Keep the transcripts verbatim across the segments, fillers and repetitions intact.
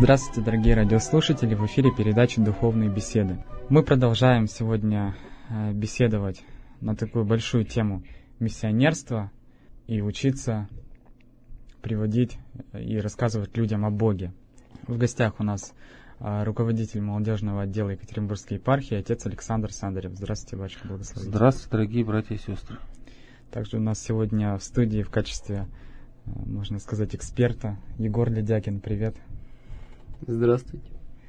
Здравствуйте, дорогие радиослушатели! В эфире передача «Духовные беседы». Мы продолжаем сегодня беседовать на такую большую тему миссионерства и учиться приводить и рассказывать людям о Боге. В гостях у нас руководитель молодежного отдела Екатеринбургской епархии, отец Александр Сандарев. Здравствуйте, батюшка, благословите. Здравствуйте, дорогие братья и сестры. Также у нас сегодня в студии в качестве, можно сказать, эксперта Егор Ледякин. Привет. Здравствуйте.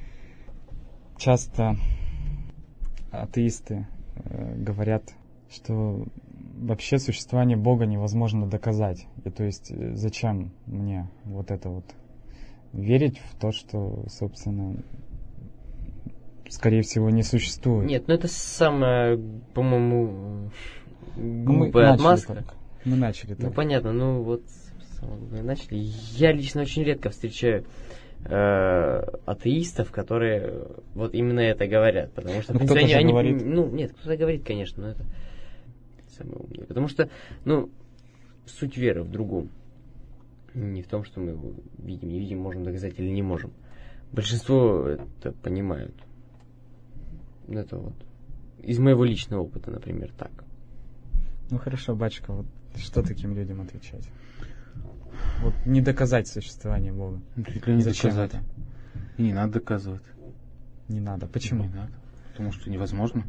Часто атеисты э, говорят, что вообще существование Бога невозможно доказать. И то есть зачем мне вот это вот верить в то, что, собственно, скорее всего, не существует? Нет, ну это самая, по-моему, Мы глупая отмазка. Так. Мы начали так. Ну понятно, ну вот мы начали. Я лично очень редко встречаю атеистов, которые вот именно это говорят, потому что, ну, в принципе, они, говорит. они, ну, нет, кто-то говорит, конечно, но это самое умное, потому что, ну, суть веры в другом, не в том, что мы его видим, не видим, можем доказать или не можем. Большинство это понимают. Это вот из моего личного опыта, например, так. Ну хорошо, батюшка, вот что таким людям отвечать? Вот не доказать существование Бога. Не Зачем доказать? Это? И не надо доказывать. Не надо. Почему? Не надо. Потому что невозможно.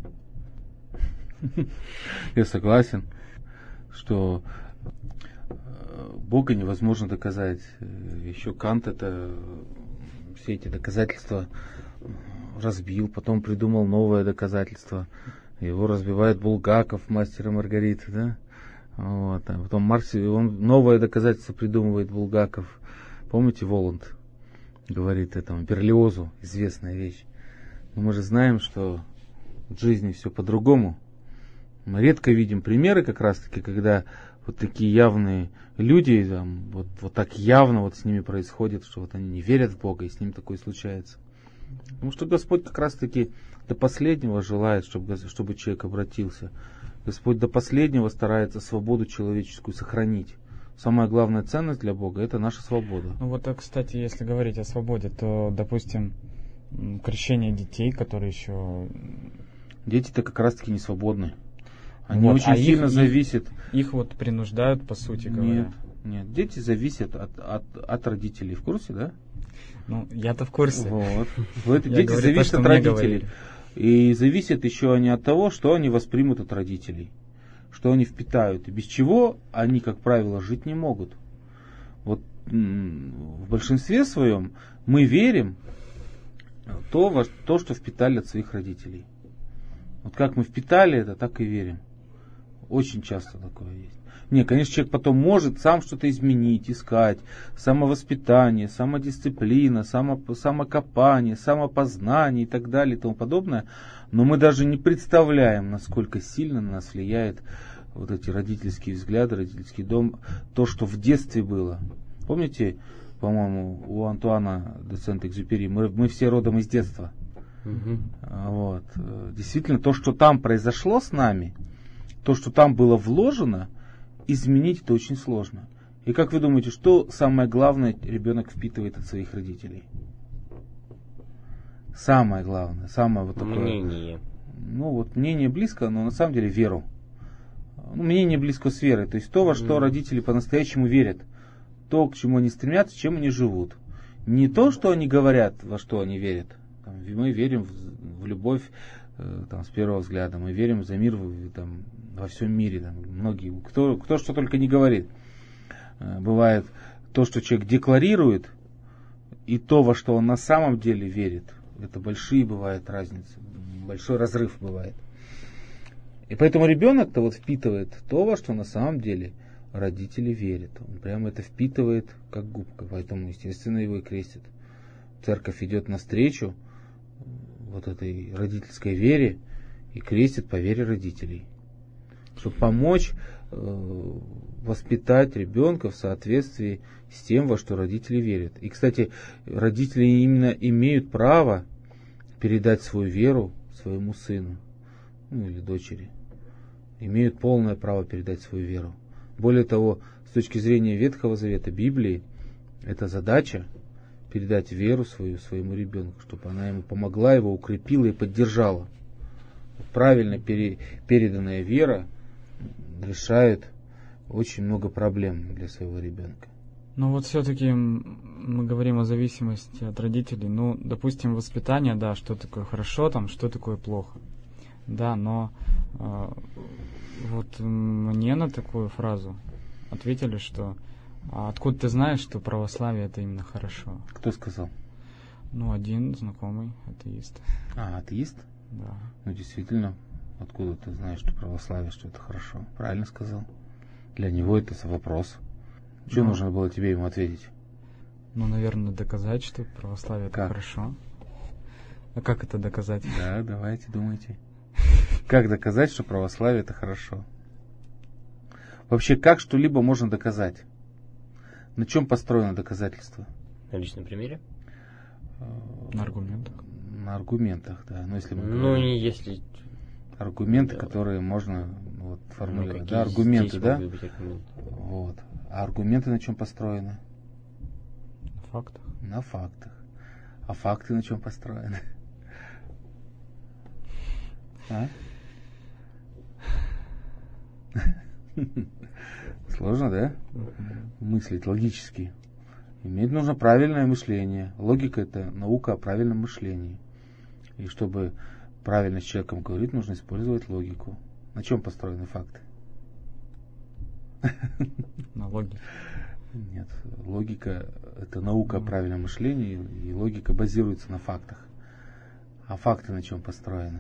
Я согласен, что Бога невозможно доказать. Еще Кант это все эти доказательства разбил, потом придумал новое доказательство. Его разбивает Булгаков, Мастер и Маргарита, да? Вот, а потом Маркс, он новое доказательство придумывает, Булгаков. Помните, Воланд говорит этому Берлиозу, известная вещь. Но мы же знаем, что в жизни все по-другому. Мы редко видим примеры, как раз таки, когда вот такие явные люди, там, вот, вот так явно вот с ними происходит, что вот они не верят в Бога, и с ним такое случается. Потому что Господь как раз таки до последнего желает, чтобы, чтобы человек обратился. Господь до последнего старается свободу человеческую сохранить. Самая главная ценность для Бога — это наша свобода. Ну вот, кстати, если говорить о свободе, то, допустим, крещение детей, которые еще... Дети-то как раз-таки не свободны. Они вот, очень а сильно их, зависят... Их, их вот принуждают, по сути говоря. Нет, нет. Дети зависят от, от, от родителей. В курсе, да? Ну, я-то в курсе. Вот. Дети зависят от родителей. И зависят еще они от того, что они воспримут от родителей, что они впитают, и без чего они, как правило, жить не могут. Вот в большинстве своем мы верим в то, во, то, что впитали от своих родителей. Вот как мы впитали это, так и верим. Очень часто такое есть. Не, конечно, человек потом может сам что-то изменить, искать. Самовоспитание, самодисциплина, само, самокопание, самопознание и так далее и тому подобное. Но мы даже не представляем, насколько сильно на нас влияет вот эти родительские взгляды, родительский дом. То, что в детстве было. Помните, по-моему, у Антуана де Сент-Экзюпери, мы, мы все родом из детства. Угу. Вот. Действительно, то, что там произошло с нами, то, что там было вложено, изменить это очень сложно. И как вы думаете, что самое главное ребенок впитывает от своих родителей? Самое главное, самое вот такое... Мнение. Ну вот мнение близко, но на самом деле веру. Ну, мнение близко с верой. То есть то, во что mm. родители по-настоящему верят. То, к чему они стремятся, чем они живут. Не то, что они говорят, во что они верят. Там, мы верим в, в любовь там, с первого взгляда. Мы верим за мир там, во всем мире. Там, многие, кто, кто что только не говорит. Бывает то, что человек декларирует, и то, во что он на самом деле верит. Это большие бывают разницы. Большой разрыв бывает. И поэтому ребенок-то вот впитывает то, во что на самом деле родители верят. Он прямо это впитывает как губка. Поэтому, естественно, его и крестят. Церковь идет навстречу вот этой родительской вере и крестит по вере родителей. Чтобы помочь э, воспитать ребенка в соответствии с тем, во что родители верят. И, кстати, родители именно имеют право передать свою веру своему сыну, ну или дочери. Имеют полное право передать свою веру. Более того, с точки зрения Ветхого Завета, Библии, эта задача передать веру свою своему ребенку, чтобы она ему помогла, его укрепила и поддержала. Правильно пере, переданная вера решает очень много проблем для своего ребенка. Ну вот все-таки мы говорим о зависимости от родителей. Ну, допустим, воспитание, да, что такое хорошо, там, что такое плохо. Да, но э, вот мне на такую фразу ответили, что а откуда ты знаешь, что православие это именно хорошо? Кто сказал? Ну, один знакомый атеист. А, атеист? Да. Ну, действительно, откуда ты знаешь, что православие, что это хорошо? Правильно сказал. Для него это вопрос. Что ну, нужно было тебе ему ответить? Ну, наверное, доказать, что православие это хорошо. А как это доказать? Да, давайте, думайте. Как доказать, что православие это хорошо? Вообще, как что-либо можно доказать? На чем построено доказательство? На личном примере? На аргументах. На аргументах, да. Но если мы ну, говорим, не если... Аргументы, да. которые можно вот, формулировать. Ну, да, аргументы, да? Аргументы? Вот. А аргументы на чем построены? На фактах. На фактах. А факты на чем построены? А? Сложно, да? Мыслить логически. Иметь нужно правильное мышление. Логика — это наука о правильном мышлении. И чтобы правильно с человеком говорить, нужно использовать логику. На чем построены факты? На логике. Нет, логика — это наука о правильном мышлении, и логика базируется на фактах. А факты на чем построены?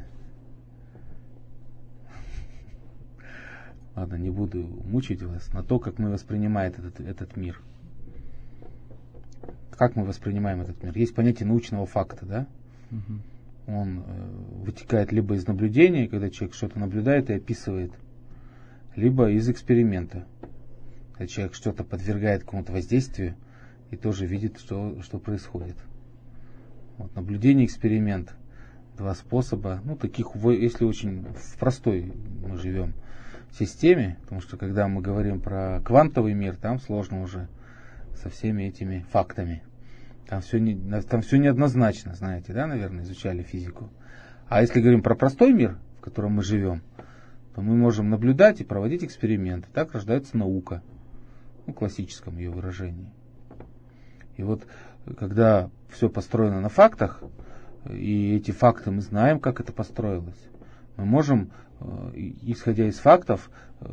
Ладно, не буду мучить вас. На то, как мы воспринимаем этот, этот мир. Как мы воспринимаем этот мир? Есть понятие научного факта, да? Угу. Он э, вытекает либо из наблюдения, когда человек что-то наблюдает и описывает, либо из эксперимента. Когда человек что-то подвергает какому-то воздействию и тоже видит, что, что происходит. Вот, наблюдение, эксперимент. Два способа. Ну, таких, если очень в простой мы живем системе, потому что когда мы говорим про квантовый мир, там сложно уже со всеми этими фактами. Там все, не, там все неоднозначно, знаете, да, наверное, изучали физику. А если говорим про простой мир, в котором мы живем, то мы можем наблюдать и проводить эксперименты. Так рождается наука, ну, в классическом ее выражении. И вот когда все построено на фактах, и эти факты мы знаем, как это построилось, мы можем, исходя из фактов,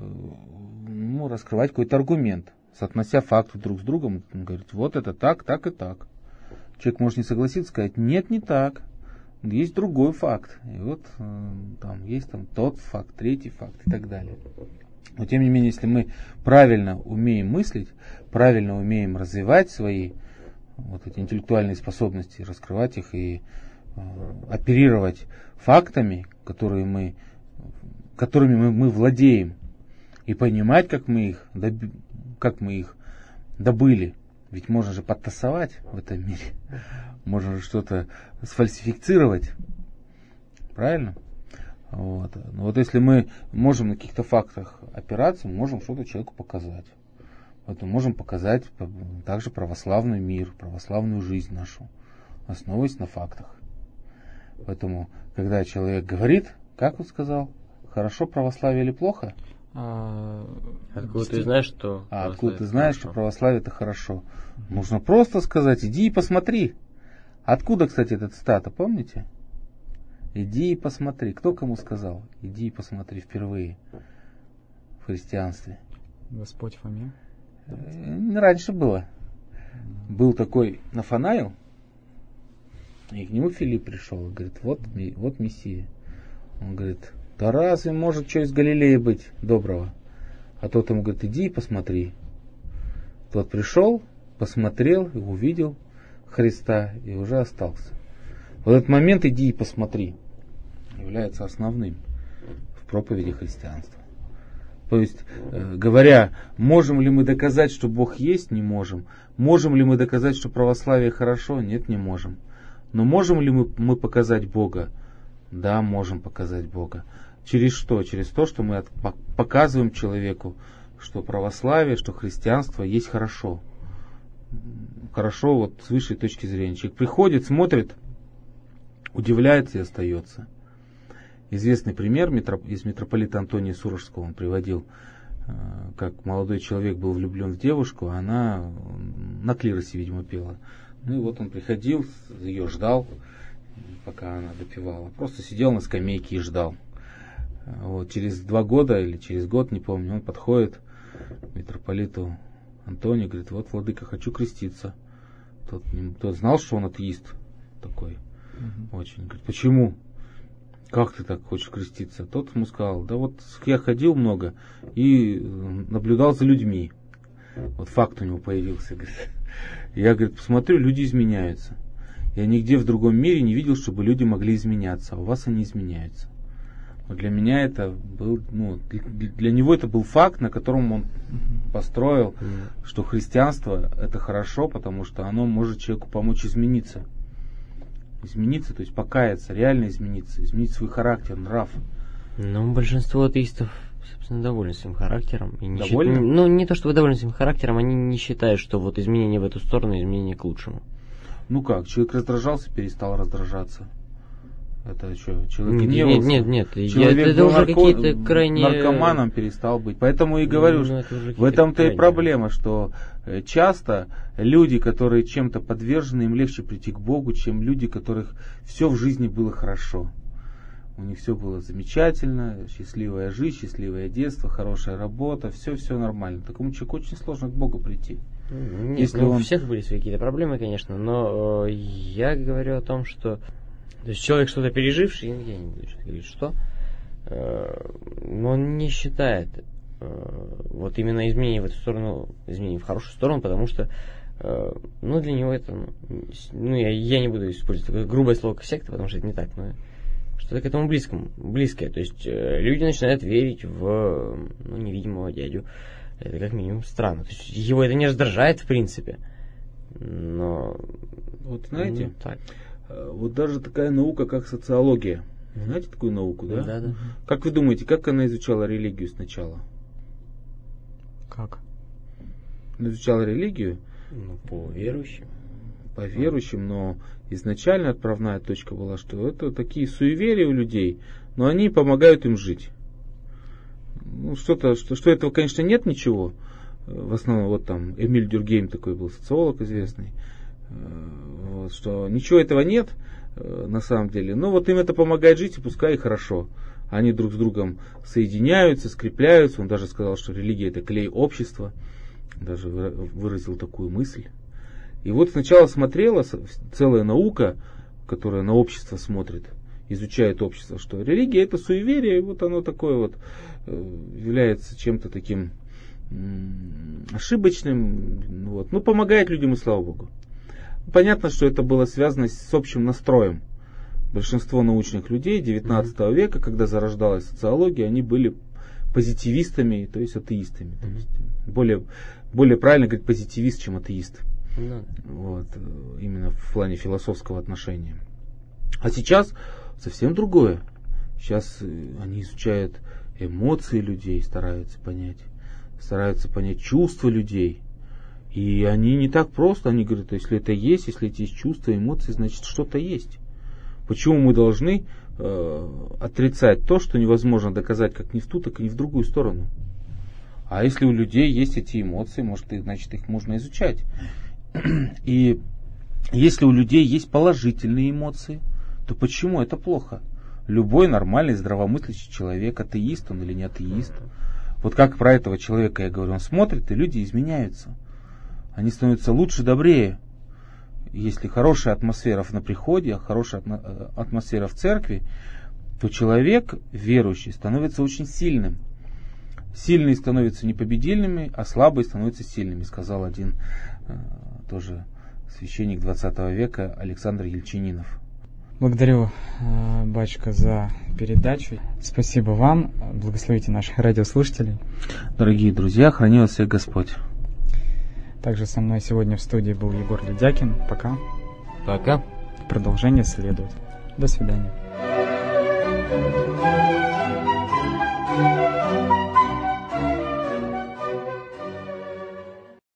ну, раскрывать какой-то аргумент, соотнося факты друг с другом, говорить, вот это так, так и так. Человек может не согласиться, сказать, нет, не так, есть другой факт. И вот там есть там тот факт, третий факт и так далее. Но тем не менее, если мы правильно умеем мыслить, правильно умеем развивать свои вот эти интеллектуальные способности, раскрывать их и э, оперировать фактами, которые мы, которыми мы, мы владеем, и понимать, как мы их, доби, как мы их добыли. Ведь можно же подтасовать в этом мире, можно же что-то сфальсифицировать, правильно? Вот. Но вот если мы можем на каких-то фактах опираться, мы можем что-то человеку показать. Поэтому можем показать также православный мир, православную жизнь нашу, основываясь на фактах. Поэтому, когда человек говорит, как он сказал, хорошо православие или плохо? А, откуда ты знаешь, что а откуда ты знаешь, хорошо? Что православие это хорошо? Нужно просто сказать, иди и посмотри. Откуда, кстати, эта цитата, помните? Иди и посмотри. Кто кому сказал? Иди и посмотри впервые в христианстве. Господь Фоме? Раньше было. Был такой Нафанаил, и к нему Филипп пришел и говорит, вот, вот Мессия. Он говорит, да разве может что из Галилеи быть доброго? А тот ему говорит, иди и посмотри. Тот пришел, посмотрел и увидел Христа и уже остался. Вот этот момент иди и посмотри является основным в проповеди христианства. То есть, э, говоря, можем ли мы доказать, что Бог есть, не можем. Можем ли мы доказать, что православие хорошо? Нет, не можем. Но можем ли мы, мы показать Бога? Да, можем показать Бога. Через что? Через то, что мы от, показываем человеку, что православие, что христианство есть хорошо. хорошо вот с высшей точки зрения. Человек приходит, смотрит, удивляется и остается. Известный пример из митрополита Антония Сурожского он приводил, как молодой человек был влюблен в девушку, а она на клиросе, видимо, пела. Ну и вот он приходил, ее ждал, пока она допевала. Просто сидел на скамейке и ждал. Вот, через два года или через год, не помню, он подходит к митрополиту Антонию, говорит: вот, владыка, хочу креститься. Тот, тот знал, что он атеист такой. Угу. Очень. Говорит: почему? Как ты так хочешь креститься? Тот ему сказал: да вот я ходил много и наблюдал за людьми. Вот факт у него появился. Говорит. Я, говорит, посмотрю, люди изменяются. Я нигде в другом мире не видел, чтобы люди могли изменяться, а у вас они изменяются. Но для меня это был, ну, для, для него это был факт, на котором он построил, mm-hmm. что христианство это хорошо, потому что оно может человеку помочь измениться. Измениться, то есть покаяться, реально измениться, изменить свой характер, нрав. Ну, большинство атеистов, собственно, довольны своим характером. И не довольны? Счит... Ну, не то, что вы довольны своим характером, они не считают, что вот изменения в эту сторону, изменения к лучшему. Ну как, человек раздражался, перестал раздражаться. Это что, человек нет, гневался? Нет, нет, нет. Человек я, это был уже нарко... какие-то крайне... наркоманом перестал быть. Поэтому и говорю, ну, что в этом-то крайне... и проблема, что часто люди, которые чем-то подвержены, им легче прийти к Богу, чем люди, которых все в жизни было хорошо. У них все было замечательно, счастливая жизнь, счастливое детство, хорошая работа, все-все нормально. Такому человеку очень сложно к Богу прийти. Нет, если ну, он... у всех были свои какие-то проблемы, конечно, но э, я говорю о том, что то есть человек что-то переживший, я не буду сейчас говорить, что, э, но он не считает э, вот именно изменения в эту сторону, изменения в хорошую сторону, потому что э, ну, для него это, ну, я, я не буду использовать такое грубое слово, как секта, потому что это не так, но что-то к этому близкому, близкое. То есть э, люди начинают верить в ну, невидимого дядю. Это как минимум странно. То есть его это не раздражает в принципе. Но вот знаете, ну, так. Вот даже такая наука, как социология. Знаете такую науку, да? Да, да. Как вы думаете, как она изучала религию сначала? Как? Она изучала религию? Ну, по верующим. По верующим, но изначально отправная точка была, что это такие суеверия у людей, но они помогают им жить. Ну, что-то, что, что этого, конечно, нет ничего. В основном, вот там Эмиль Дюркгейм такой был социолог известный. Вот, что ничего этого нет на самом деле. Но вот им это помогает жить, и пускай и хорошо. Они друг с другом соединяются, скрепляются. Он даже сказал, что религия это клей общества. Даже выразил такую мысль. И вот сначала смотрела целая наука, которая на общество смотрит, изучает общество, что религия это суеверие, и вот оно такое вот является чем-то таким ошибочным, вот. Ну, помогает людям, и слава Богу. Понятно, что это было связано с общим настроем. Большинство научных людей девятнадцатого века, когда зарождалась социология, они были позитивистами, то есть атеистами. То есть более, более правильно говорить позитивист, чем атеист. Mm-hmm. Вот, именно в плане философского отношения. А сейчас совсем другое. Сейчас они изучают эмоции людей, стараются понять, стараются понять чувства людей. И они не так просто, они говорят, если это есть, если эти есть чувства, эмоции, значит что-то есть. Почему мы должны э, отрицать то, что невозможно доказать как ни в ту, так и ни в другую сторону? А если у людей есть эти эмоции, может, и, значит, их можно изучать. И если у людей есть положительные эмоции, то почему это плохо? Любой нормальный, здравомыслящий человек, атеист он или не атеист, вот как про этого человека я говорю, он смотрит, и люди изменяются. Они становятся лучше, добрее. Если хорошая атмосфера на приходе, хорошая атмосфера в церкви, то человек, верующий, становится очень сильным. Сильные становятся непобедительными, а слабые становятся сильными, сказал один э, тоже священник двадцатого века Александр Ельчининов. Благодарю, э, батюшка, за передачу. Спасибо вам. Благословите наших радиослушателей. Дорогие друзья, храни вас всех Господь. Также со мной сегодня в студии был Егор Ледякин. Пока. Пока. Продолжение следует. До свидания.